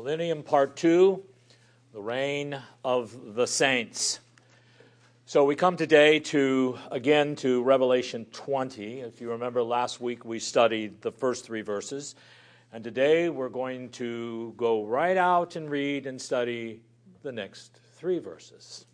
Millennium Part 2, the Reign of the Saints. So we come today to Revelation 20. If you remember, last week we studied the first three verses. And today we're going to go right out and read and study the next three verses.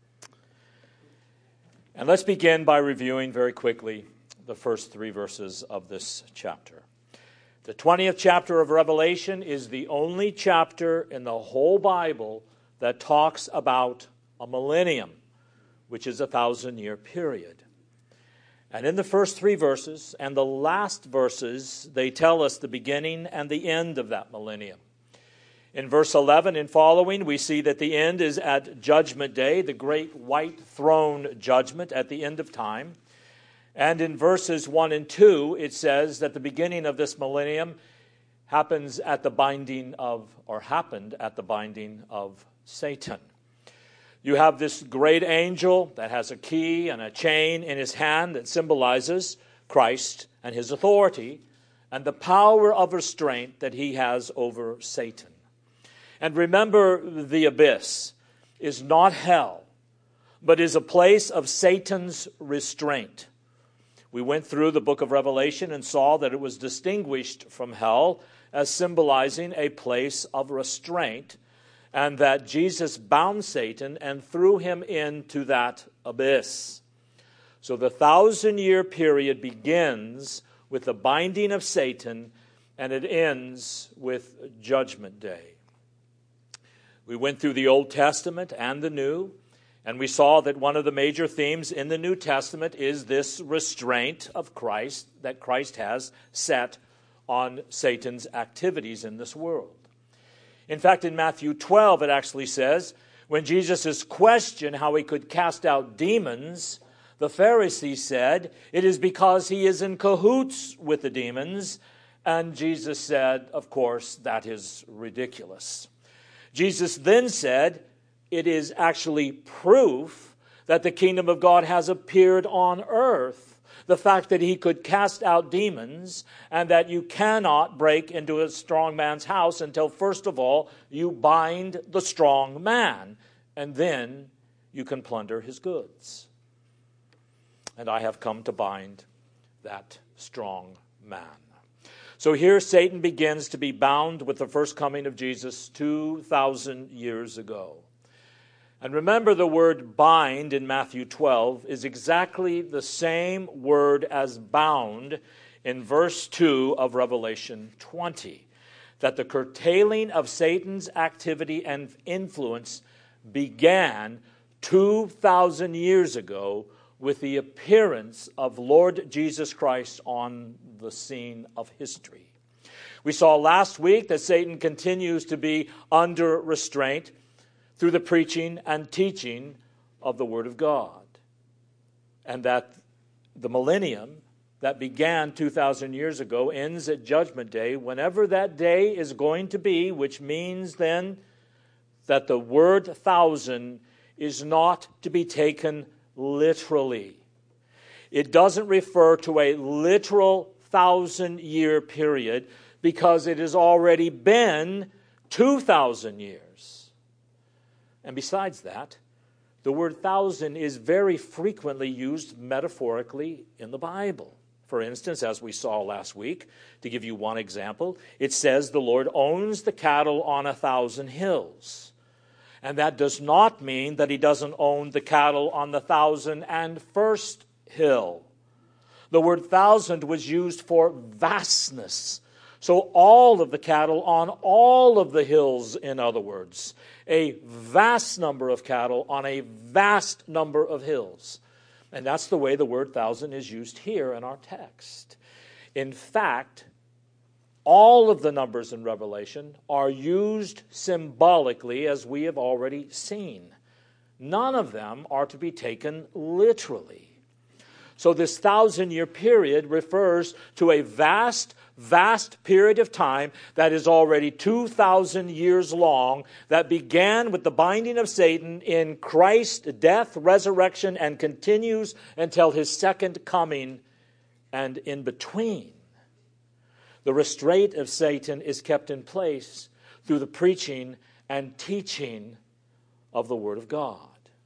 And let's begin by reviewing very quickly the first three verses of this chapter. The 20th chapter of Revelation is the only chapter in the whole Bible that talks about a millennium, which is a 1,000-year period. And in the first three verses and the last verses, they tell us the beginning and the end of that millennium. In verse 11 and following, we see that the end is at Judgment Day, the great white throne judgment at the end of time. And in verses 1 and 2, it says that the beginning of this millennium happened at the binding of Satan. You have this great angel that has a key and a chain in his hand that symbolizes Christ and his authority and the power of restraint that he has over Satan. And remember, the abyss is not hell, but is a place of Satan's restraint. We went through the book of Revelation and saw that it was distinguished from hell as symbolizing a place of restraint, and that Jesus bound Satan and threw him into that abyss. So the 1,000-year period begins with the binding of Satan, and it ends with Judgment Day. We went through the Old Testament and the New, and we saw that one of the major themes in the New Testament is this restraint of Christ that Christ has set on Satan's activities in this world. In fact, in Matthew 12, it actually says, when Jesus is questioned how he could cast out demons, the Pharisees said, it is because he is in cahoots with the demons. And Jesus said, of course, that is ridiculous. Jesus then said, it is actually proof that the kingdom of God has appeared on earth. The fact that he could cast out demons and that you cannot break into a strong man's house until, first of all, you bind the strong man, and then you can plunder his goods. And I have come to bind that strong man. So here Satan begins to be bound with the first coming of Jesus 2,000 years ago. And remember, the word bind in Matthew 12 is exactly the same word as bound in verse 2 of Revelation 20. That the curtailing of Satan's activity and influence began 2,000 years ago with the appearance of Lord Jesus Christ on the scene of history. We saw last week that Satan continues to be under restraint through the preaching and teaching of the Word of God. And that the millennium that began 2,000 years ago ends at Judgment Day, whenever that day is going to be, which means then that the word 1,000 is not to be taken literally. It doesn't refer to a literal 1,000-year period because it has already been 2,000 years. And besides that, the word 1,000 is very frequently used metaphorically in the Bible. For instance, as we saw last week, to give you one example, it says the Lord owns the cattle on 1,000 hills. And that does not mean that he doesn't own the cattle on the 1,001st hill. The word 1,000 was used for vastness. So all of the cattle on all of the hills, in other words. A vast number of cattle on a vast number of hills. And that's the way the word 1,000 is used here in our text. In fact, all of the numbers in Revelation are used symbolically, as we have already seen. None of them are to be taken literally. So this 1,000-year period refers to a vast period of time that is already 2,000 years long, that began with the binding of Satan in Christ's death, resurrection, and continues until his second coming and in between. The restraint of Satan is kept in place through the preaching and teaching of the Word of God.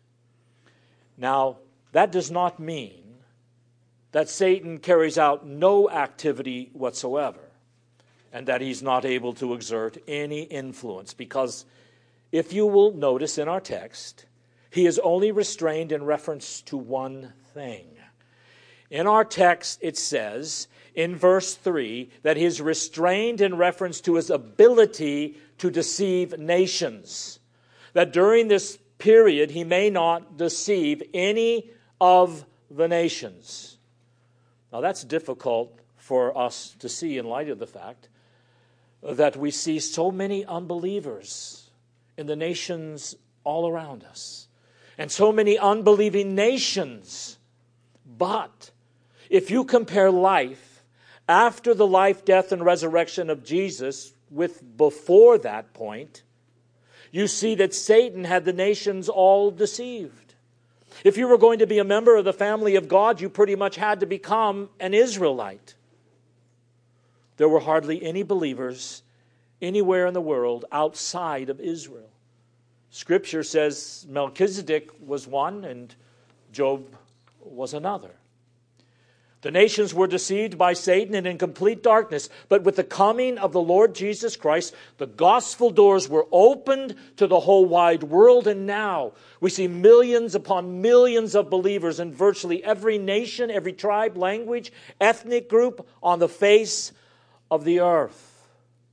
Now, that does not mean that Satan carries out no activity whatsoever and that he's not able to exert any influence, because if you will notice in our text, he is only restrained in reference to one thing. In our text, it says in verse 3 that he is restrained in reference to his ability to deceive nations, that during this period he may not deceive any of the nations. Now that's difficult for us to see in light of the fact that we see so many unbelievers in the nations all around us, and so many unbelieving nations. But if you compare life after the life, death, and resurrection of Jesus with before that point, you see that Satan had the nations all deceived. If you were going to be a member of the family of God, you pretty much had to become an Israelite. There were hardly any believers anywhere in the world outside of Israel. Scripture says Melchizedek was one and Job was another. The nations were deceived by Satan and in complete darkness, but with the coming of the Lord Jesus Christ, the gospel doors were opened to the whole wide world, and now we see millions upon millions of believers in virtually every nation, every tribe, language, ethnic group on the face of the earth.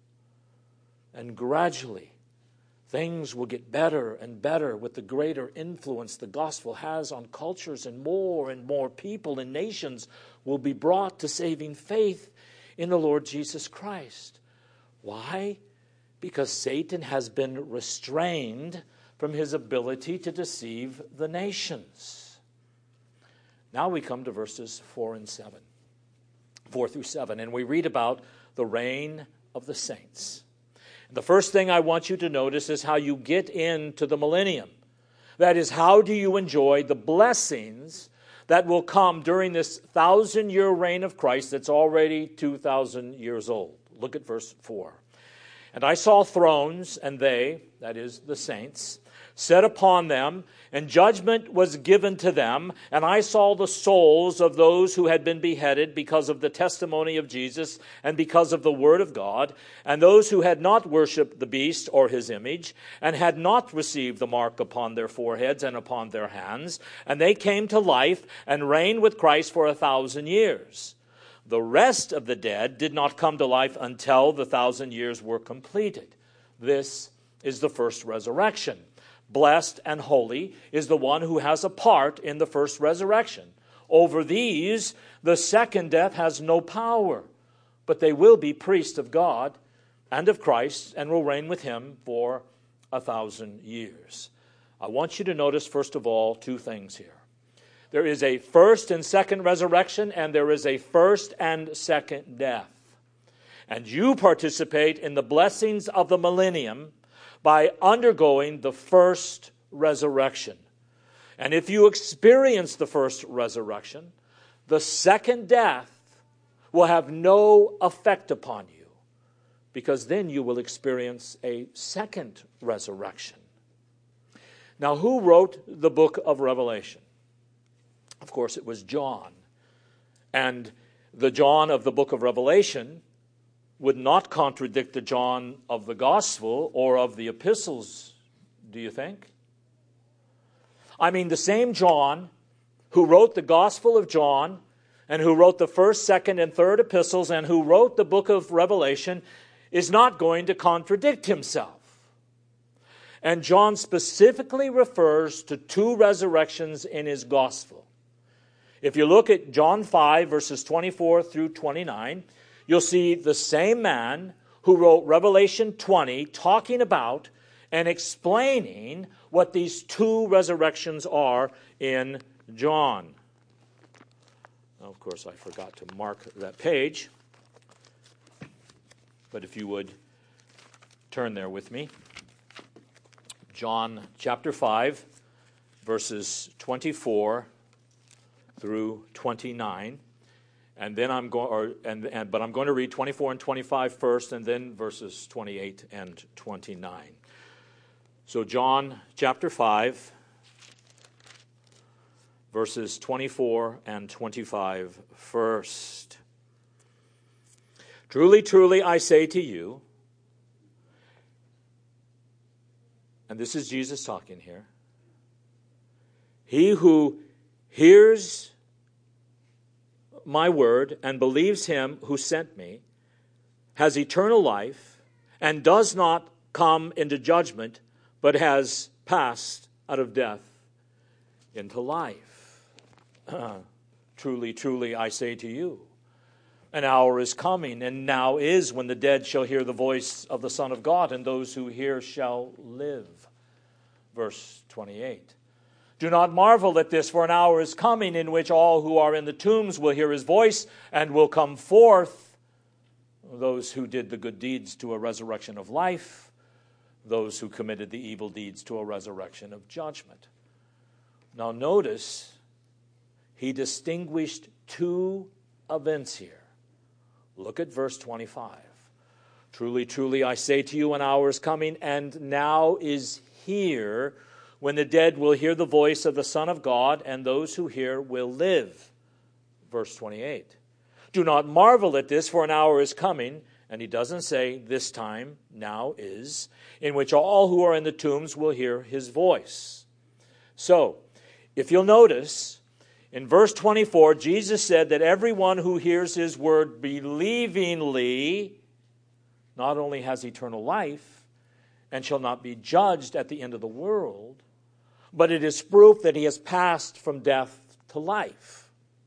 And gradually, things will get better and better with the greater influence the gospel has on cultures, and more people and nations will be brought to saving faith in the Lord Jesus Christ. Why? Because Satan has been restrained from his ability to deceive the nations. Now we come to verses 4 through 7, and we read about the reign of the saints. The first thing I want you to notice is how you get into the millennium. That is, how do you enjoy the blessings that will come during this 1,000-year reign of Christ that's already 2,000 years old. Look at verse 4. And I saw thrones, and they, that is the saints, set upon them, and judgment was given to them. And I saw the souls of those who had been beheaded because of the testimony of Jesus and because of the word of God, and those who had not worshipped the beast or his image, and had not received the mark upon their foreheads and upon their hands. And they came to life and reigned with Christ for 1,000 years. The rest of the dead did not come to life until the 1,000 years were completed. This is the first resurrection. Blessed and holy is the one who has a part in the first resurrection. Over these, the second death has no power, but they will be priests of God and of Christ and will reign with him for 1,000 years. I want you to notice, first of all, two things here. There is a first and second resurrection, and there is a first and second death. And you participate in the blessings of the millennium by undergoing the first resurrection. And if you experience the first resurrection, the second death will have no effect upon you, because then you will experience a second resurrection. Now, who wrote the book of Revelation? Of course, it was John. And the John of the book of Revelation would not contradict the John of the gospel or of the epistles, do you think? I mean, the same John who wrote the gospel of John and who wrote the first, second, and third epistles and who wrote the book of Revelation is not going to contradict himself. And John specifically refers to two resurrections in his gospel. If you look at John 5, verses 24 through 29, you'll see the same man who wrote Revelation 20 talking about and explaining what these two resurrections are in John. Now, of course, I forgot to mark that page, but if you would turn there with me. John chapter 5, verses 24 through 29. And then I'm going to read 24 and 25 first, and then verses 28 and 29. So John chapter 5, verses 24 and 25 first. Truly, truly, I say to you, and this is Jesus talking here, he who hears my word and believes him who sent me has eternal life and does not come into judgment, but has passed out of death into life. Truly, truly, I say to you, an hour is coming, and now is, when the dead shall hear the voice of the Son of God, and those who hear shall live. Verse 28. Do not marvel at this, for an hour is coming in which all who are in the tombs will hear his voice and will come forth, those who did the good deeds to a resurrection of life, those who committed the evil deeds to a resurrection of judgment. Now notice, he distinguished two events here. Look at verse 25. Truly, truly, I say to you, an hour is coming, and now is here, when the dead will hear the voice of the Son of God, and those who hear will live. Verse 28. Do not marvel at this, for an hour is coming, and he doesn't say this time, now is, in which all who are in the tombs will hear his voice. So, if you'll notice, in verse 24, Jesus said that everyone who hears his word believingly not only has eternal life and shall not be judged at the end of the world, but it is proof that he has passed from death to life.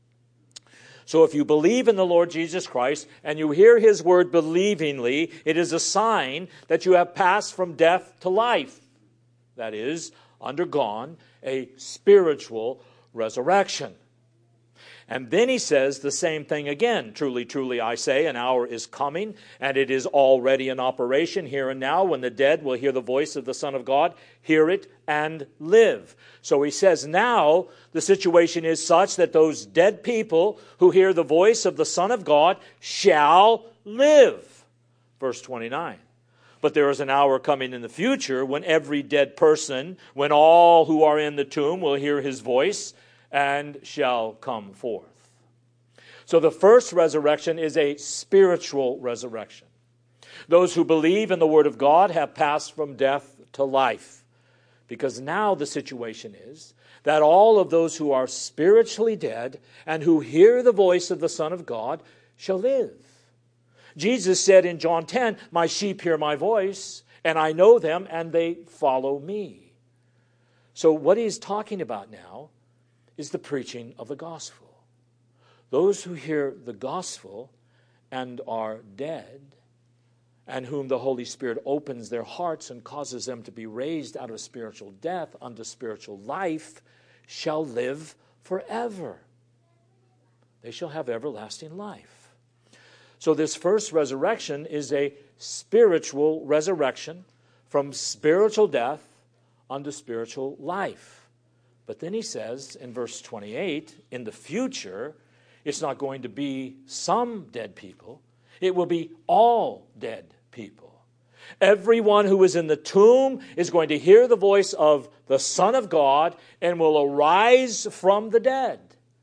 So if you believe in the Lord Jesus Christ and you hear his word believingly, it is a sign that you have passed from death to life. That is, undergone a spiritual resurrection. And then he says the same thing again. Truly, truly, I say, an hour is coming, and it is already in operation here and now, when the dead will hear the voice of the Son of God, hear it, and live. So he says now the situation is such that those dead people who hear the voice of the Son of God shall live. Verse 29. But there is an hour coming in the future when every dead person, when all who are in the tomb will hear his voice and shall come forth. So the first resurrection is a spiritual resurrection. Those who believe in the Word of God have passed from death to life. Because now the situation is that all of those who are spiritually dead and who hear the voice of the Son of God shall live. Jesus said in John 10, my sheep hear my voice, and I know them, and they follow me. So what he's talking about now is the preaching of the gospel. Those who hear the gospel and are dead, and whom the Holy Spirit opens their hearts and causes them to be raised out of spiritual death unto spiritual life, shall live forever. They shall have everlasting life. So this first resurrection is a spiritual resurrection from spiritual death unto spiritual life. But then he says in verse 28, in the future, it's not going to be some dead people. It will be all dead people. Everyone who is in the tomb is going to hear the voice of the Son of God and will arise from the dead.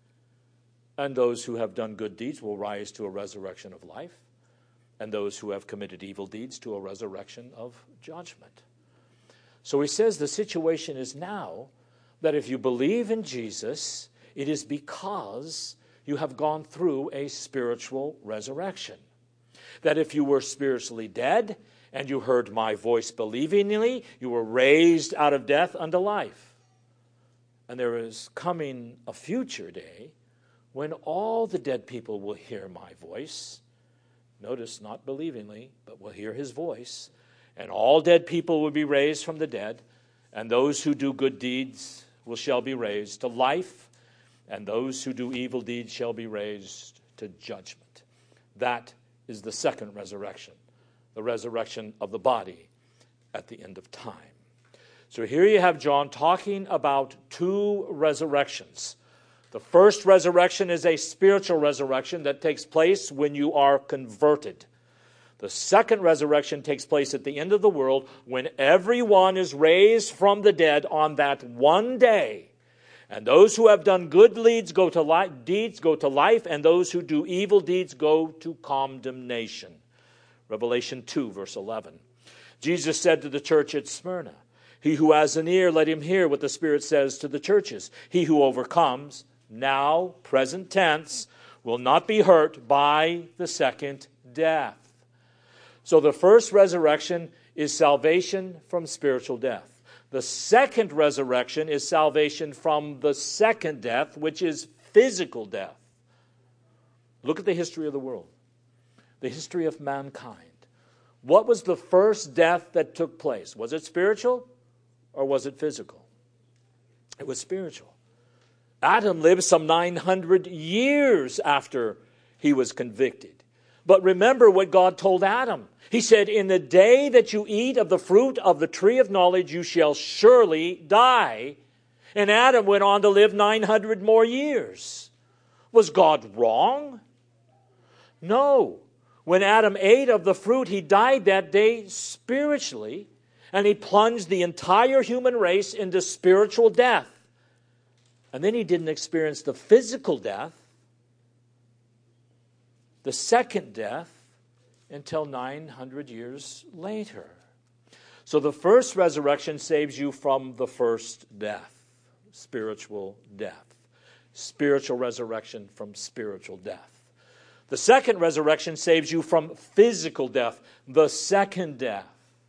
And those who have done good deeds will rise to a resurrection of life. And those who have committed evil deeds to a resurrection of judgment. So he says the situation is now that if you believe in Jesus, it is because you have gone through a spiritual resurrection. That if you were spiritually dead and you heard my voice believingly, you were raised out of death unto life. And there is coming a future day when all the dead people will hear my voice. Notice, not believingly, but will hear his voice. And all dead people will be raised from the dead, and those who do good deeds shall be raised to life, and those who do evil deeds shall be raised to judgment. That is the second resurrection, the resurrection of the body at the end of time. So here you have John talking about two resurrections, The first resurrection is a spiritual resurrection that takes place when you are converted. The second resurrection takes place at the end of the world when everyone is raised from the dead on that one day. And those who have done good deeds go to life, and those who do evil deeds go to condemnation. Revelation 2, verse 11. Jesus said to the church at Smyrna, "He who has an ear, let him hear what the Spirit says to the churches. He who overcomes," now, present tense, "will not be hurt by the second death." So the first resurrection is salvation from spiritual death. The second resurrection is salvation from the second death, which is physical death. Look at the history of the world, the history of mankind. What was the first death that took place? Was it spiritual or was it physical? It was spiritual. Adam lived some 900 years after he was convicted. But remember what God told Adam. He said, "In the day that you eat of the fruit of the tree of knowledge, you shall surely die." And Adam went on to live 900 more years. Was God wrong? No. When Adam ate of the fruit, he died that day spiritually, and he plunged the entire human race into spiritual death. And then he didn't experience the physical death, the second death, until 900 years later. So the first resurrection saves you from the first death, spiritual death. Spiritual resurrection from spiritual death. The second resurrection saves you from physical death, the second death.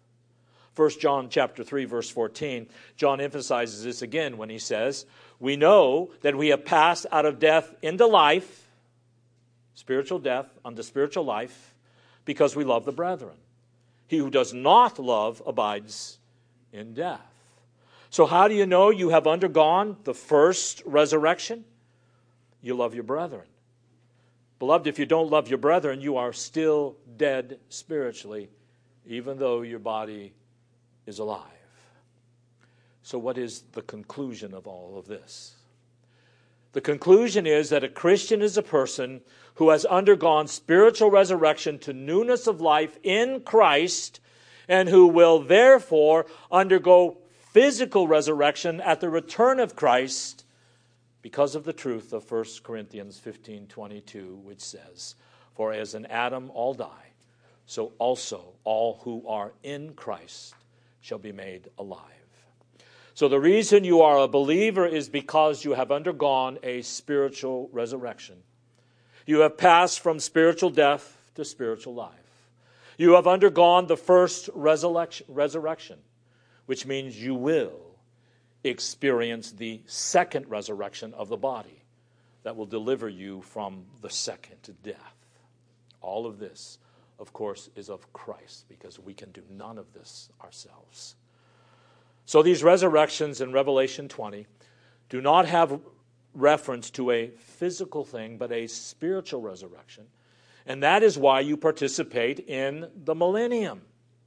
1 John chapter 3, verse 14, John emphasizes this again when he says, "We know that we have passed out of death into life," spiritual death unto spiritual life, "because we love the brethren. He who does not love abides in death." So how do you know you have undergone the first resurrection? You love your brethren. Beloved, if you don't love your brethren, you are still dead spiritually, even though your body is alive. So what is the conclusion of all of this? The conclusion is that a Christian is a person who has undergone spiritual resurrection to newness of life in Christ, and who will therefore undergo physical resurrection at the return of Christ, because of the truth of 1 Corinthians 15:22, which says, "For as in Adam all die, so also all who are in Christ shall be made alive." So the reason you are a believer is because you have undergone a spiritual resurrection. You have passed from spiritual death to spiritual life. You have undergone the first resurrection, which means you will experience the second resurrection of the body that will deliver you from the second death. All of this, of course, is of Christ, because we can do none of this ourselves. So these resurrections in Revelation 20 do not have reference to a physical thing, but a spiritual resurrection. And that is why you participate in the millennium.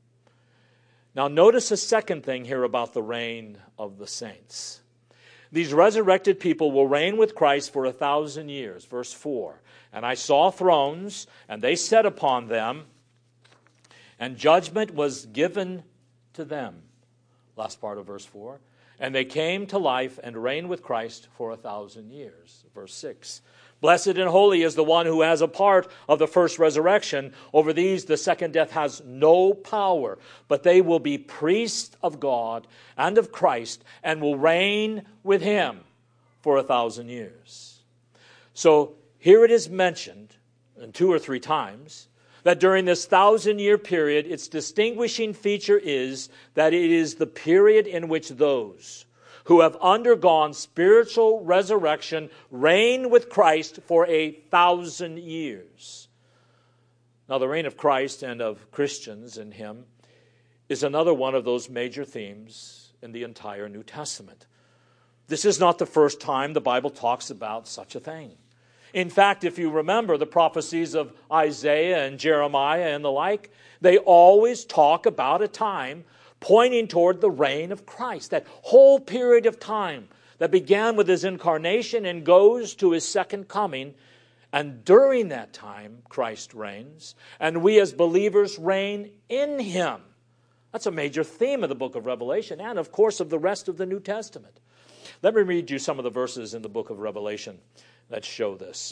Now notice a second thing here about the reign of the saints. These resurrected people will reign with Christ for 1,000 years. Verse 4, "And I saw thrones, and they sat upon them, and judgment was given to them." Last part of verse 4. "And they came to life and reigned with Christ for 1,000 years. Verse 6. "Blessed and holy is the one who has a part of the first resurrection. Over these the second death has no power, but they will be priests of God and of Christ, and will reign with him for 1,000 years. So here it is mentioned, and 2 or 3 times, that during this 1,000-year period, its distinguishing feature is that it is the period in which those who have undergone spiritual resurrection reign with Christ for 1,000 years. Now, the reign of Christ and of Christians in him is another one of those major themes in the entire New Testament. This is not the first time the Bible talks about such a thing. In fact, if you remember the prophecies of Isaiah and Jeremiah and the like, they always talk about a time pointing toward the reign of Christ, that whole period of time that began with his incarnation and goes to his second coming. And during that time, Christ reigns, and we as believers reign in him. That's a major theme of the book of Revelation and, of course, of the rest of the New Testament. Let me read you some of the verses in the book of Revelation that show this.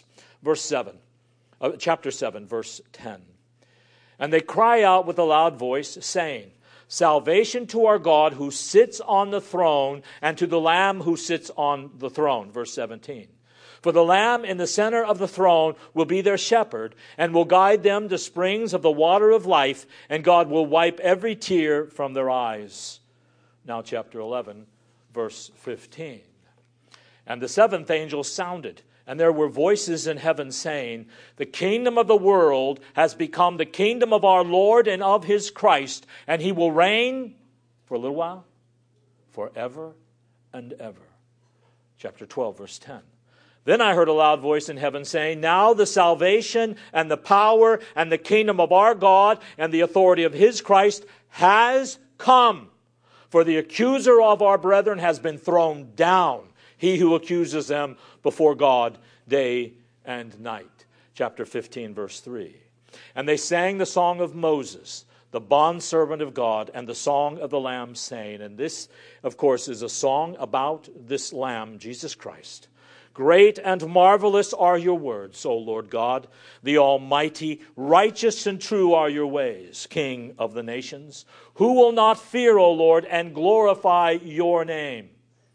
Chapter 7, verse 10. And they cry out with a loud voice, saying, Salvation to our God who sits on the throne and to the Lamb who sits on the throne. Verse 17. For the Lamb in the center of the throne will be their shepherd and will guide them to springs of the water of life, and God will wipe every tear from their eyes. Now chapter 11, verse 15. And the seventh angel sounded, and there were voices in heaven saying, The kingdom of the world has become the kingdom of our Lord and of his Christ, and he will reign for a little while, forever and ever. Chapter 12, verse 10. Then I heard a loud voice in heaven saying, Now the salvation and the power and the kingdom of our God and the authority of his Christ has come. For the accuser of our brethren has been thrown down, he who accuses them before God day and night. Chapter 15, verse 3. And they sang the song of Moses, the bondservant of God, and the song of the Lamb, saying, and this, of course, is a song about this Lamb, Jesus Christ. Great and marvelous are your words, O Lord God, the Almighty. Righteous and true are your ways, King of the nations. Who will not fear, O Lord, and glorify your name?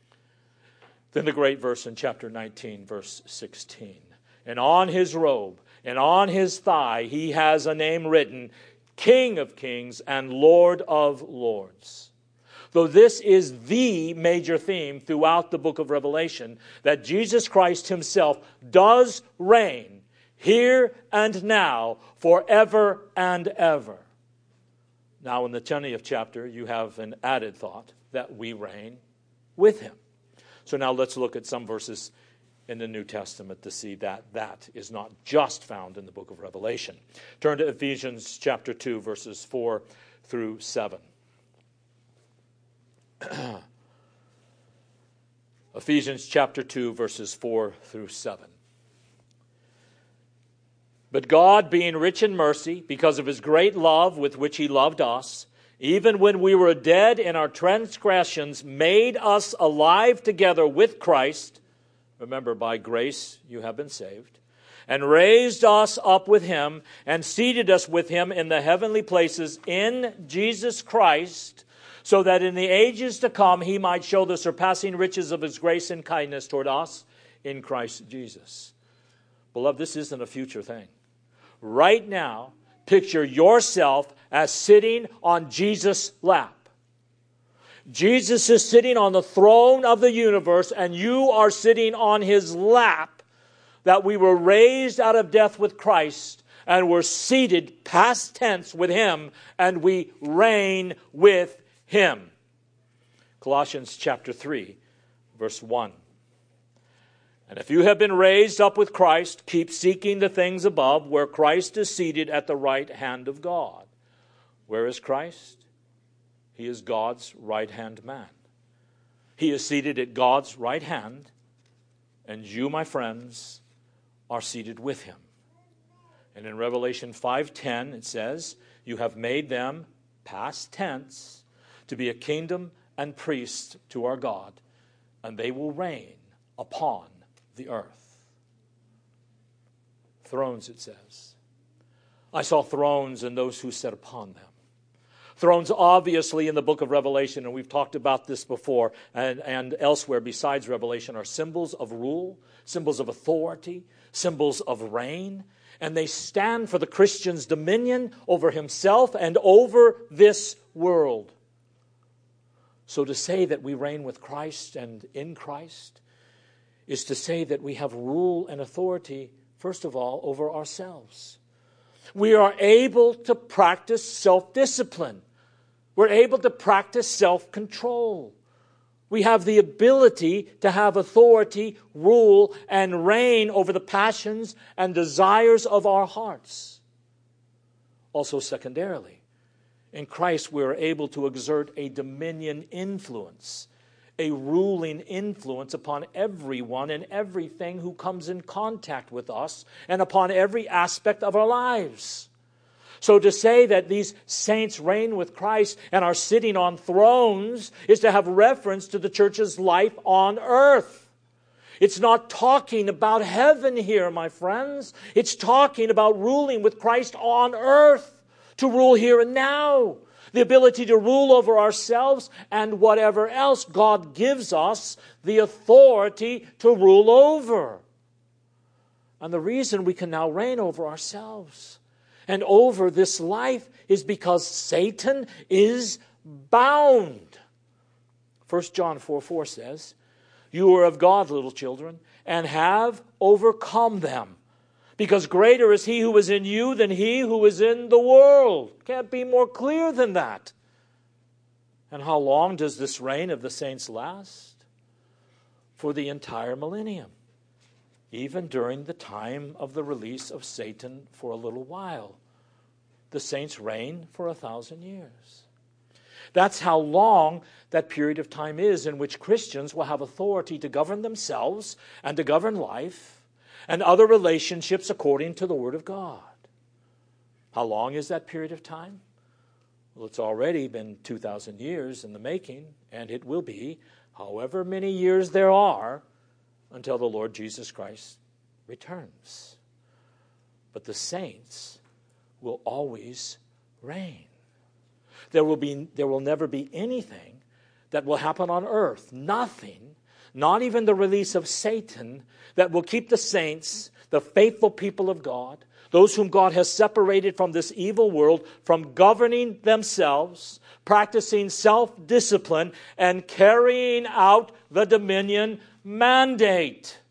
Then the great verse in chapter 19, verse 16. And on his robe and on his thigh he has a name written, King of kings and Lord of lords. Though this is the major theme throughout the book of Revelation, that Jesus Christ himself does reign here and now, forever and ever. Now in the 20th chapter, you have an added thought that we reign with him. So now let's look at some verses in the New Testament to see that that is not just found in the book of Revelation. Turn to Ephesians chapter 2, verses 4 through 7. Ephesians chapter 2, verses 4 through 7. But God, being rich in mercy, because of his great love with which he loved us, even when we were dead in our transgressions, made us alive together with Christ. Remember, by grace you have been saved. And raised us up with him, and seated us with him in the heavenly places in Jesus Christ, so that in the ages to come he might show the surpassing riches of his grace and kindness toward us in Christ Jesus. Beloved, this isn't a future thing. Right now, picture yourself as sitting on Jesus' lap. Jesus is sitting on the throne of the universe, and you are sitting on his lap, that we were raised out of death with Christ, and were seated past tense with him, and we reign with him. Colossians chapter 3, verse 1. And if you have been raised up with Christ, keep seeking the things above, where Christ is seated at the right hand of God. Where is Christ? He is God's right-hand man. He is seated at God's right hand, and you, my friends, are seated with him. And in Revelation 5:10, it says, you have made them, past tense, to be a kingdom and priests to our God, and they will reign upon the earth. Thrones, it says. I saw thrones and those who sat upon them. Thrones, obviously, in the book of Revelation, and we've talked about this before, and elsewhere besides Revelation, are symbols of rule, symbols of authority, symbols of reign, and they stand for the Christian's dominion over himself and over this world. So to say that we reign with Christ and in Christ is to say that we have rule and authority, first of all, over ourselves. We are able to practice self-discipline. We're able to practice self-control. We have the ability to have authority, rule, and reign over the passions and desires of our hearts. Also, secondarily, in Christ we are able to exert a dominion influence a ruling influence upon everyone and everything who comes in contact with us and upon every aspect of our lives. So to say that these saints reign with Christ and are sitting on thrones is to have reference to the church's life on earth. It's not talking about heaven here, my friends. It's talking about ruling with Christ on earth, to rule here and now. The ability to rule over ourselves and whatever else God gives us the authority to rule over. And the reason we can now reign over ourselves and over this life is because Satan is bound. 1 John 4:4 says, "You are of God, little children, and have overcome them, because greater is he who is in you than he who is in the world." Can't be more clear than that. And how long does this reign of the saints last? For the entire millennium, even during the time of the release of Satan for a little while. The saints reign for 1,000 years. That's how long that period of time is in which Christians will have authority to govern themselves and to govern life and other relationships according to the Word of God. How long is that period of time? Well, it's already been 2,000 years in the making, and it will be however many years there are until the Lord Jesus Christ returns. But the saints will always reign. There will never be anything that will happen on earth. Nothing, not even the release of Satan, that will keep the saints, the faithful people of God, those whom God has separated from this evil world, from governing themselves, practicing self-discipline, and carrying out the dominion mandate.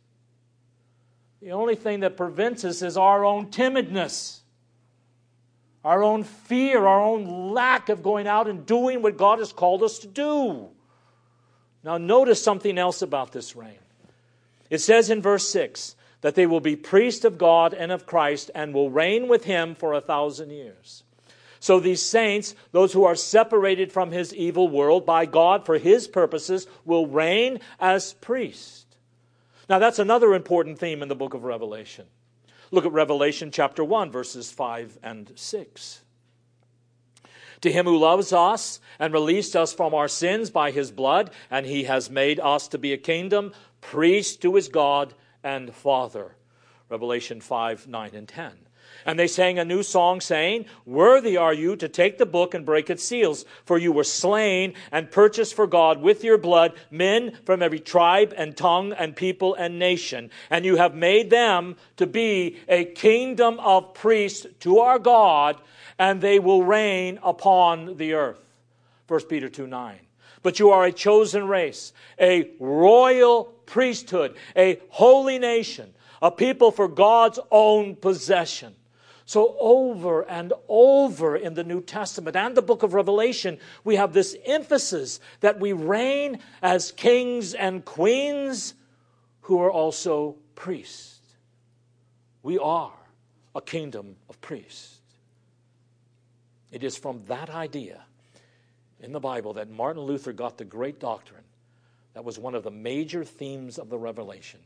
The only thing that prevents us is our own timidness, our own fear, our own lack of going out and doing what God has called us to do. Now notice something else about this reign. It says in verse 6 that they will be priests of God and of Christ and will reign with him for 1,000 years. So these saints, those who are separated from his evil world by God for his purposes, will reign as priests. Now that's another important theme in the book of Revelation. Look at Revelation chapter 1, verses 5 and 6. To him who loves us and released us from our sins by his blood, and he has made us to be a kingdom, priest to his God and Father. Revelation 5, 9, and 10. And they sang a new song saying, "Worthy are you to take the book and break its seals, for you were slain and purchased for God with your blood men from every tribe and tongue and people and nation. And you have made them to be a kingdom of priests to our God, and they will reign upon the earth." 1 Peter 2, 9. But you are a chosen race, a royal priesthood, a holy nation, a people for God's own possession. So over and over in the New Testament and the book of Revelation, we have this emphasis that we reign as kings and queens who are also priests. We are a kingdom of priests. It is from that idea in the Bible that Martin Luther got the great doctrine that was one of the major themes of the Reformation,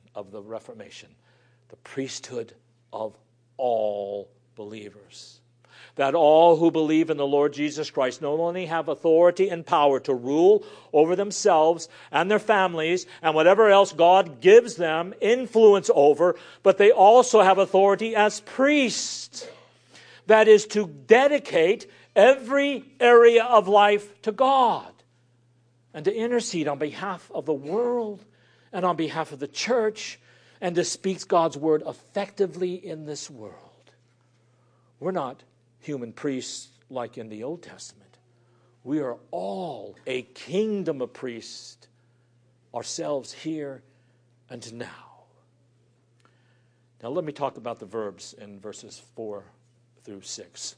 the priesthood of all believers. That all who believe in the Lord Jesus Christ not only have authority and power to rule over themselves and their families and whatever else God gives them influence over, but they also have authority as priests. That is to dedicate every area of life to God and to intercede on behalf of the world and on behalf of the church and to speak God's word effectively in this world. We're not human priests like in the Old Testament. We are all a kingdom of priests ourselves here and now. Now let me talk about the verbs in verses 4 through 6.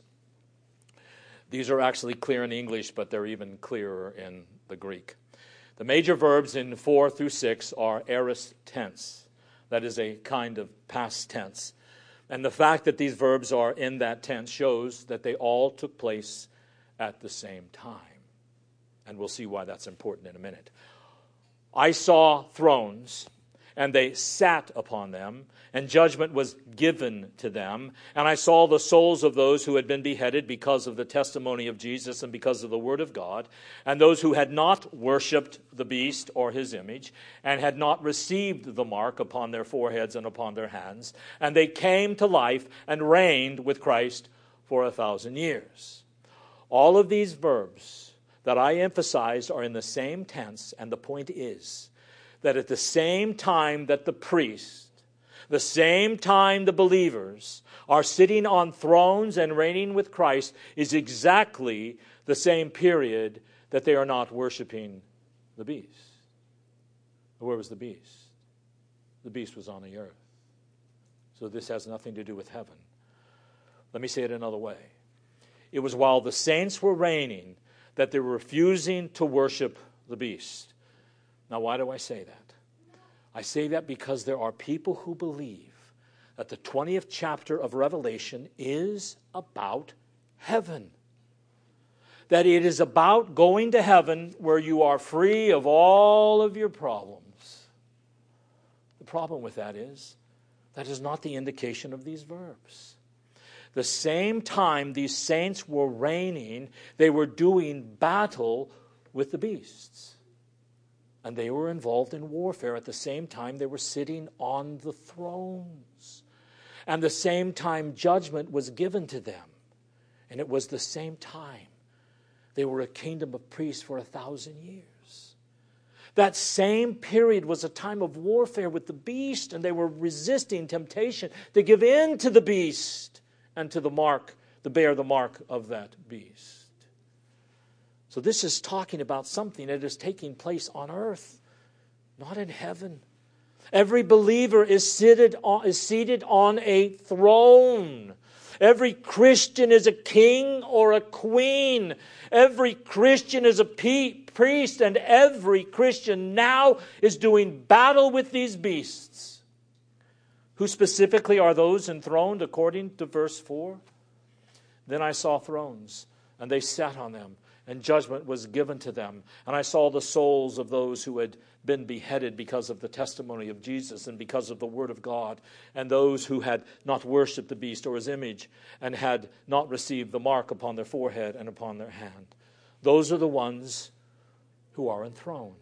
These are actually clear in English, but they're even clearer in the Greek. The major verbs in 4 through 6 are aorist tense. That is a kind of past tense. And the fact that these verbs are in that tense shows that they all took place at the same time. And we'll see why that's important in a minute. I saw thrones, and they sat upon them, and judgment was given to them. And I saw the souls of those who had been beheaded because of the testimony of Jesus and because of the word of God, and those who had not worshipped the beast or his image, and had not received the mark upon their foreheads and upon their hands. And they came to life and reigned with Christ for 1,000 years. All of these verbs that I emphasized are in the same tense, and the point is that at the same time that the priest, the same time the believers are sitting on thrones and reigning with Christ, is exactly the same period that they are not worshiping the beast. Where was the beast? The beast was on the earth. So this has nothing to do with heaven. Let me say it another way. It was while the saints were reigning that they were refusing to worship the beast. Now, why do I say that? I say that because there are people who believe that the 20th chapter of Revelation is about heaven. That it is about going to heaven where you are free of all of your problems. The problem with that is not the indication of these verbs. The same time these saints were reigning, they were doing battle with the beasts. And they were involved in warfare at the same time they were sitting on the thrones. And the same time judgment was given to them. And it was the same time they were a kingdom of priests for 1,000 years. That same period was a time of warfare with the beast, and they were resisting temptation to give in to the beast and to the mark, to bear the mark of that beast. So this is talking about something that is taking place on earth, not in heaven. Every believer is seated on a throne. Every Christian is a king or a queen. Every Christian is a priest, and every Christian now is doing battle with these beasts. Who specifically are those enthroned according to verse 4? Then I saw thrones, and they sat on them, and judgment was given to them. And I saw the souls of those who had been beheaded because of the testimony of Jesus and because of the word of God, and those who had not worshipped the beast or his image and had not received the mark upon their forehead and upon their hand. Those are the ones who are enthroned.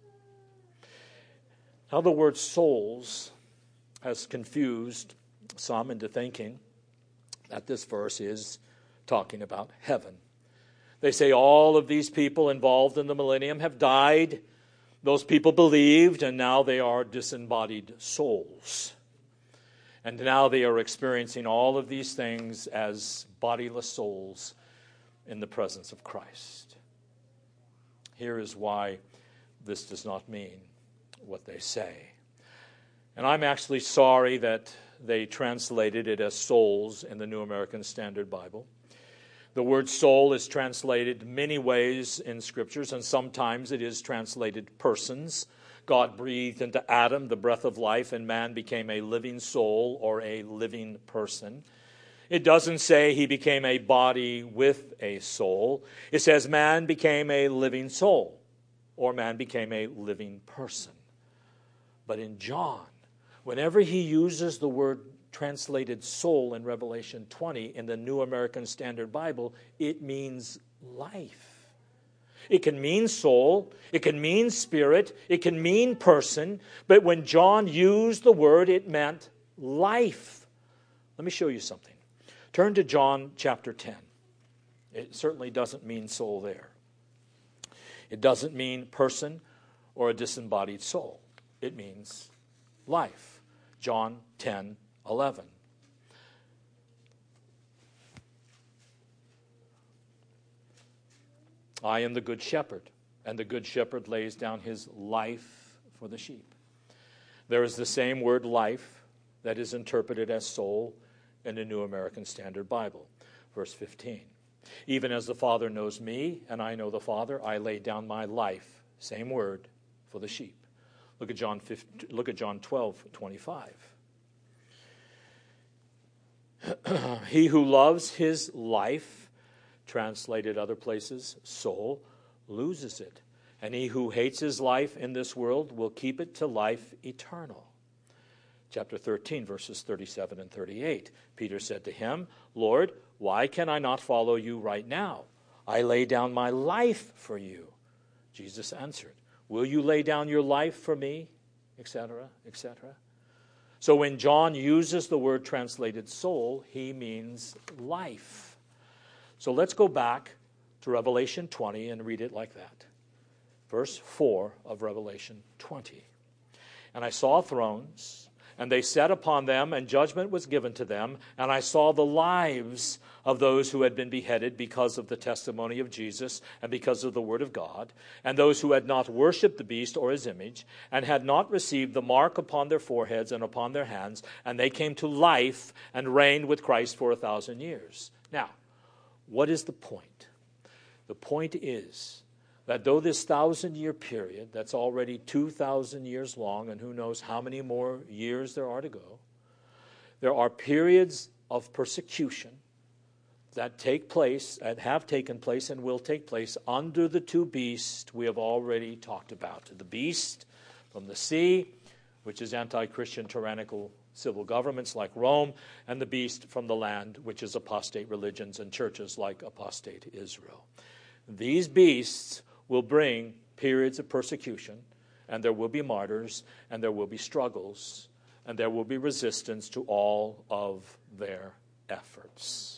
Now the word souls has confused some into thinking that this verse is talking about heaven. They say all of these people involved in the millennium have died. Those people believed, and now they are disembodied souls. And now they are experiencing all of these things as bodiless souls in the presence of Christ. Here is why this does not mean what they say. And I'm actually sorry that they translated it as souls in the New American Standard Bible. The word soul is translated many ways in Scriptures, and sometimes it is translated persons. God breathed into Adam the breath of life, and man became a living soul or a living person. It doesn't say he became a body with a soul. It says man became a living soul, or man became a living person. But in John, whenever he uses the word translated soul in Revelation 20 in the New American Standard Bible, it means life. It can mean soul, it can mean spirit, it can mean person, but when John used the word, it meant life. Let me show you something. Turn to John chapter 10. It certainly doesn't mean soul there. It doesn't mean person or a disembodied soul. It means life. John 10:11. I am the good shepherd, and the good shepherd lays down his life for the sheep. There is the same word life that is interpreted as soul in the New American Standard Bible. Verse 15. Even as the Father knows me, and I know the Father, I lay down my life, same word, for the sheep. Look at John 12:25. He who loves his life, translated other places, soul, loses it. and he who hates his life in this world will keep it to life eternal. Chapter 13, verses 37 and 38. Peter said to him, Lord, why can I not follow you right now? I lay down my life for you. Jesus answered, will you lay down your life for me? Etc., etc. So when John uses the word translated soul, he means life. So let's go back to Revelation 20 and read it like that. Verse 4 of Revelation 20. And I saw thrones, and they sat upon them, and judgment was given to them. And I saw the lives of those who had been beheaded because of the testimony of Jesus and because of the word of God, and those who had not worshipped the beast or his image, and had not received the mark upon their foreheads and upon their hands, and they came to life and reigned with Christ for 1,000 years. Now, what is the point? The point is that though this 1,000-year period, that's already 2,000 years long, and who knows how many more years there are to go, there are periods of persecution that take place, that have taken place, and will take place under the two beasts we have already talked about. The beast from the sea, which is anti-Christian tyrannical civil governments like Rome, and the beast from the land, which is apostate religions and churches like apostate Israel. These beasts will bring periods of persecution, and there will be martyrs, and there will be struggles, and there will be resistance to all of their efforts.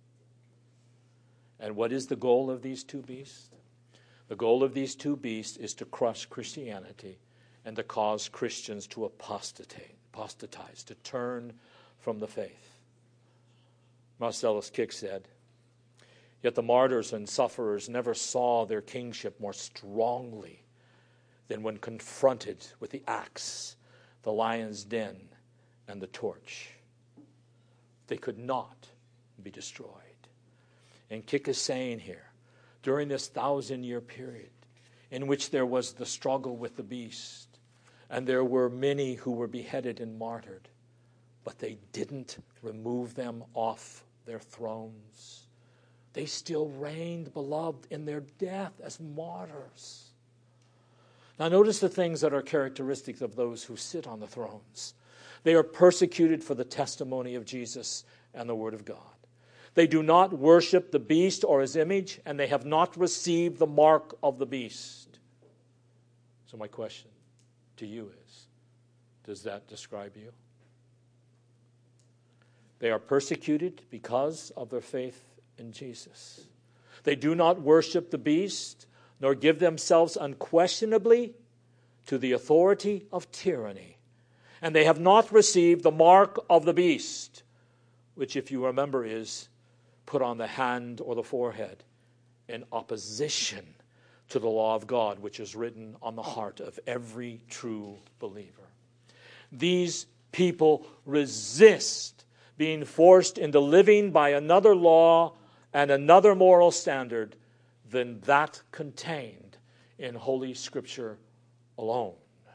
And what is the goal of these two beasts? The goal of these two beasts is to crush Christianity and to cause Christians to apostatize, to turn from the faith. Marcellus Kick said, yet the martyrs and sufferers never saw their kingship more strongly than when confronted with the axe, the lion's den, and the torch. They could not be destroyed. And Kick is saying here, during this 1,000-year period in which there was the struggle with the beast, and there were many who were beheaded and martyred, but they didn't remove them off their thrones. They still reigned, beloved, in their death as martyrs. Now notice the things that are characteristic of those who sit on the thrones. They are persecuted for the testimony of Jesus and the word of God. They do not worship the beast or his image, and they have not received the mark of the beast. So my question to you is, does that describe you? They are persecuted because of their faith in Jesus. They do not worship the beast, nor give themselves unquestionably to the authority of tyranny. And they have not received the mark of the beast, which, if you remember, is put on the hand or the forehead in opposition to the law of God, which is written on the heart of every true believer. These people resist being forced into living by another law and another moral standard than that contained in Holy Scripture alone.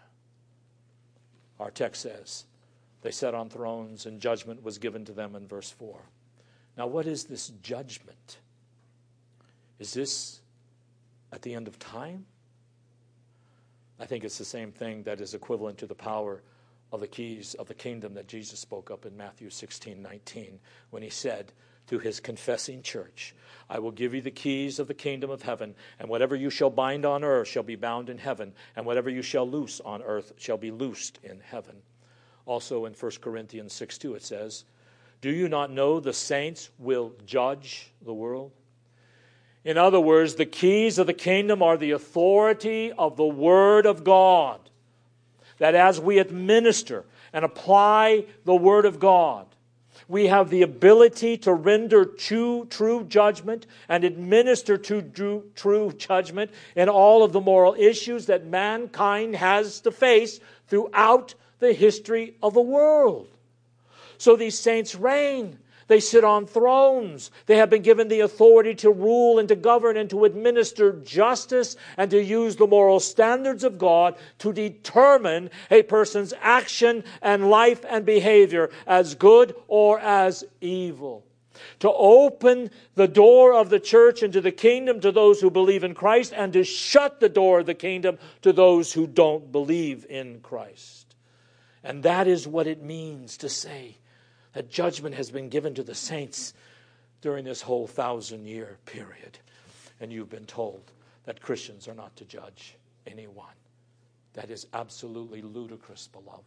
Our text says, they sat on thrones and judgment was given to them in verse 4. Now what is this judgment? Is this at the end of time? I think it's the same thing that is equivalent to the power of the keys of the kingdom that Jesus spoke up in Matthew 16:19 when he said to his confessing church, I will give you the keys of the kingdom of heaven, and whatever you shall bind on earth shall be bound in heaven, and whatever you shall loose on earth shall be loosed in heaven. Also in 1 Corinthians 6:2 it says, do you not know the saints will judge the world? In other words, the keys of the kingdom are the authority of the Word of God. That as we administer and apply the Word of God, we have the ability to render true judgment and administer true judgment in all of the moral issues that mankind has to face throughout the history of the world. So these saints reign. They sit on thrones. They have been given the authority to rule and to govern and to administer justice and to use the moral standards of God to determine a person's action and life and behavior as good or as evil. to open the door of the church into the kingdom to those who believe in Christ, and to shut the door of the kingdom to those who don't believe in Christ. And that is what it means to say that judgment has been given to the saints during this whole 1,000-year period. And you've been told that Christians are not to judge anyone. That is absolutely ludicrous, beloved.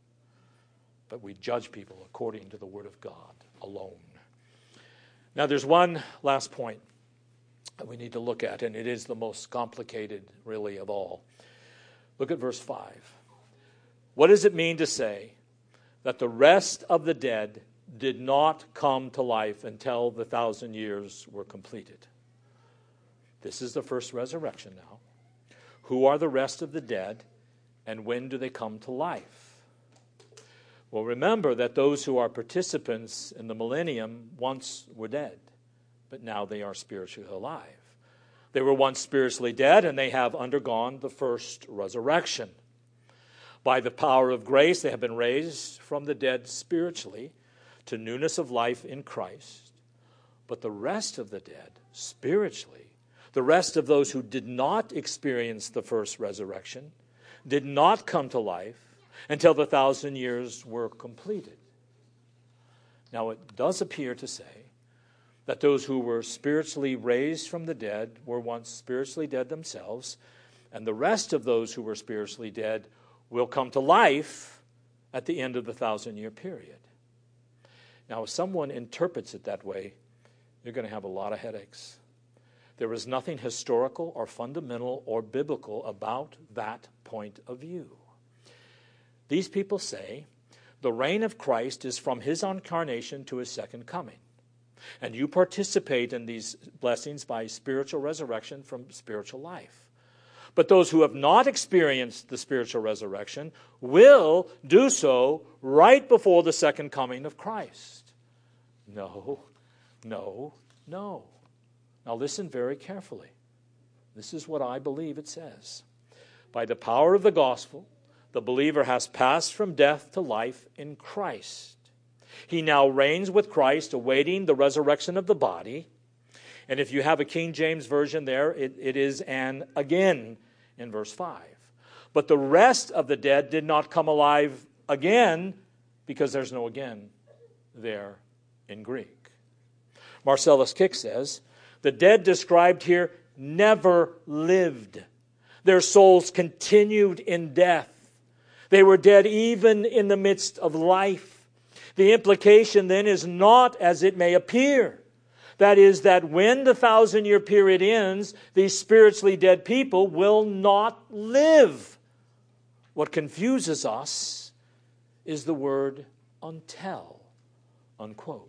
But we judge people according to the Word of God alone. Now, there's one last point that we need to look at, and it is the most complicated, really, of all. Look at verse 5. What does it mean to say that the rest of the dead did not come to life until the 1,000 years were completed? This is the first resurrection now. Who are the rest of the dead, and when do they come to life? Well, remember that those who are participants in the millennium once were dead, but now they are spiritually alive. They were once spiritually dead, and they have undergone the first resurrection. By the power of grace, they have been raised from the dead spiritually to newness of life in Christ. But the rest of the dead, spiritually, the rest of those who did not experience the first resurrection, did not come to life until the 1,000 years were completed. Now, it does appear to say that those who were spiritually raised from the dead were once spiritually dead themselves, and the rest of those who were spiritually dead will come to life at the end of the 1,000-year period. Now, if someone interprets it that way, you're going to have a lot of headaches. There is nothing historical or fundamental or biblical about that point of view. These people say the reign of Christ is from his incarnation to his second coming. And you participate in these blessings by spiritual resurrection from spiritual life. But those who have not experienced the spiritual resurrection will do so right before the second coming of Christ. No, no, no. Now listen very carefully. This is what I believe it says. By the power of the gospel, the believer has passed from death to life in Christ. He now reigns with Christ, awaiting the resurrection of the body. And if you have a King James version there, it is an again in verse 5. But the rest of the dead did not come alive again, because there's no again there in Greek. Marcellus Kick says, the dead described here never lived. Their souls continued in death. They were dead even in the midst of life. The implication then is not as it may appear. That is, that when the 1,000-year period ends, these spiritually dead people will not live. What confuses us is the word until, unquote.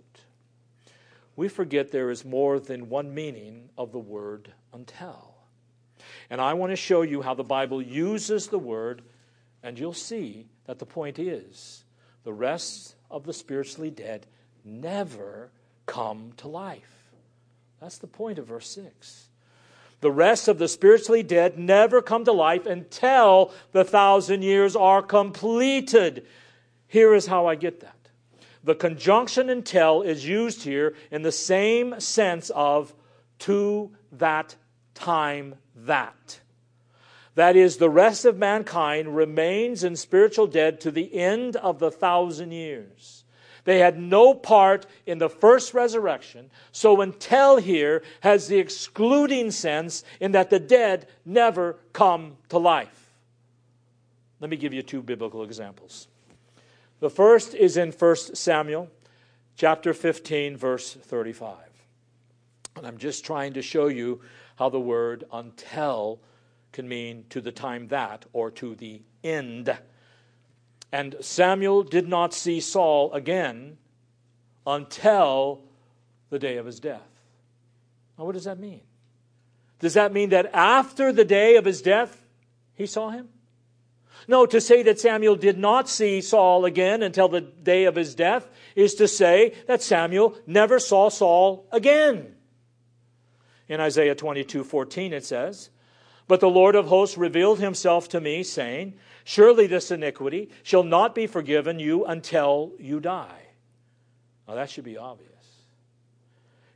We forget there is more than one meaning of the word until. And I want to show you how the Bible uses the word, and you'll see that the point is the rest of the spiritually dead never come to life. That's the point of verse 6. The rest of the spiritually dead never come to life until the 1,000 years are completed. Here is how I get that. The conjunction until is used here in the same sense of to that time that. That is, the rest of mankind remains in spiritual dead to the end of the 1,000 years. They had no part in the first resurrection, so until here has the excluding sense in that the dead never come to life. Let me give you two biblical examples. The first is in 1 Samuel chapter 15, verse 35. And I'm just trying to show you how the word until can mean to the time that, or to the end. And Samuel did not see Saul again until the day of his death. Now, what does that mean? Does that mean that after the day of his death, he saw him? No, to say that Samuel did not see Saul again until the day of his death is to say that Samuel never saw Saul again. In Isaiah 22:14 it says, "But the Lord of hosts revealed himself to me, saying, Surely this iniquity shall not be forgiven you until you die." Now that should be obvious.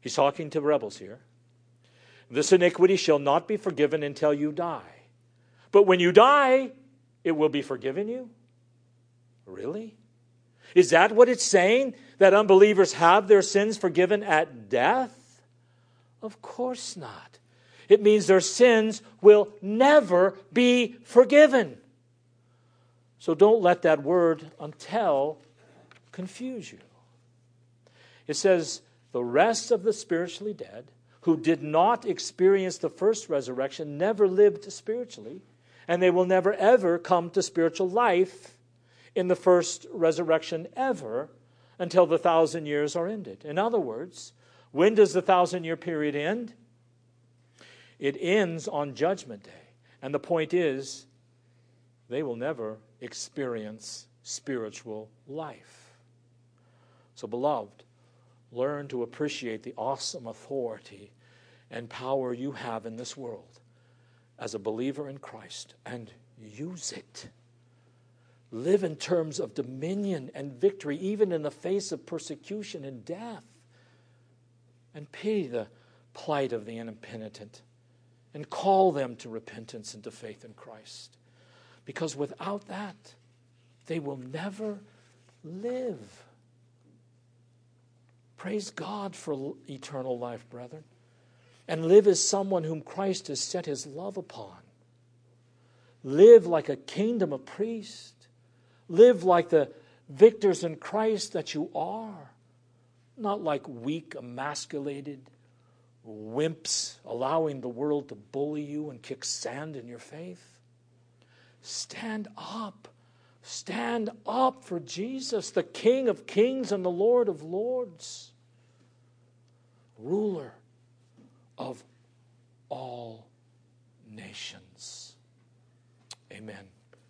He's talking to rebels here. This iniquity shall not be forgiven until you die. But when you die, it will be forgiven you? Really? Is that what it's saying? That unbelievers have their sins forgiven at death? Of course not. It means their sins will never be forgiven. So don't let that word "until" confuse you. It says, the rest of the spiritually dead who did not experience the first resurrection never lived spiritually, and they will never ever come to spiritual life in the first resurrection ever until the 1,000 years are ended. In other words, when does the 1,000-year period end? It ends on Judgment Day. And the point is, they will never experience spiritual life. So, beloved, learn to appreciate the awesome authority and power you have in this world as a believer in Christ and use it. Live in terms of dominion and victory, even in the face of persecution and death. And pity the plight of the impenitent and call them to repentance and to faith in Christ. Because without that, they will never live. Praise God for eternal life, brethren. And live as someone whom Christ has set his love upon. Live like a kingdom of priests. Live like the victors in Christ that you are. Not like weak, emasculated wimps allowing the world to bully you and kick sand in your faith. Stand up. Stand up for Jesus, the King of kings and the Lord of lords. Ruler of all nations. Amen.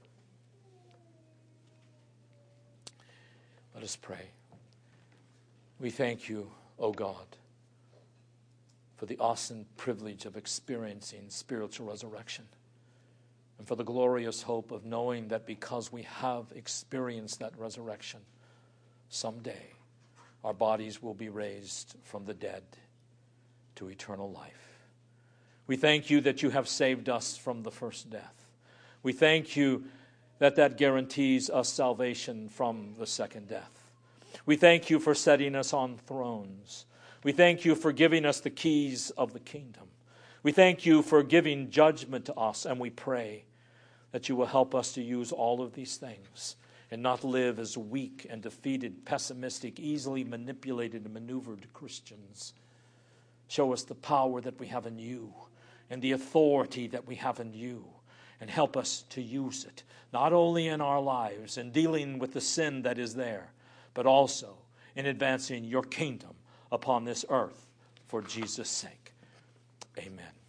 Let us pray. We thank you, O God, for the awesome privilege of experiencing spiritual resurrection, and for the glorious hope of knowing that because we have experienced that resurrection, someday our bodies will be raised from the dead to eternal life. We thank you that you have saved us from the first death. We thank you that guarantees us salvation from the second death. We thank you for setting us on thrones. We thank you for giving us the keys of the kingdom. We thank you for giving judgment to us, and we pray that you will help us to use all of these things and not live as weak and defeated, pessimistic, easily manipulated and maneuvered Christians. Show us the power that we have in you and the authority that we have in you, and help us to use it, not only in our lives and dealing with the sin that is there, but also in advancing your kingdom upon this earth for Jesus' sake. Amen.